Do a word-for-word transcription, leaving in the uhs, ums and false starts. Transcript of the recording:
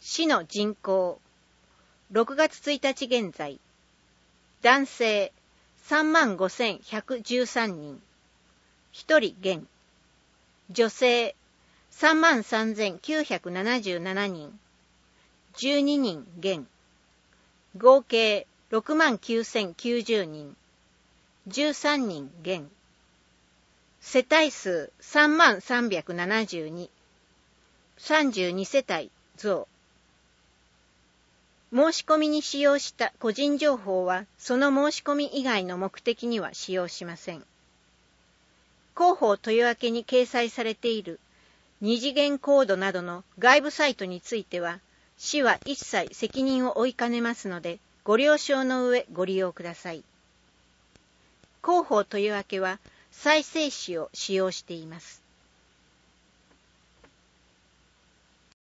市の人口、ろくがつついたち現在、男性さんまんごせんひゃくじゅうさんにん、ひとり減、女性さんまんさんぜんきゅうひゃくななじゅうななにん、じゅうににん減、合計ろくまんきゅうせんきゅうじゅうにん、じゅうさんにん減、世帯数さんまんさんびゃくななじゅうに、さんじゅうにせたい増。申し込みに使用した個人情報はその申し込み以外の目的には使用しません。広報というわけに掲載されている二次元コードなどの外部サイトについては、市は一切責任を負いかねますので、ご了承の上ご利用ください。広報というわけは再生紙を使用しています。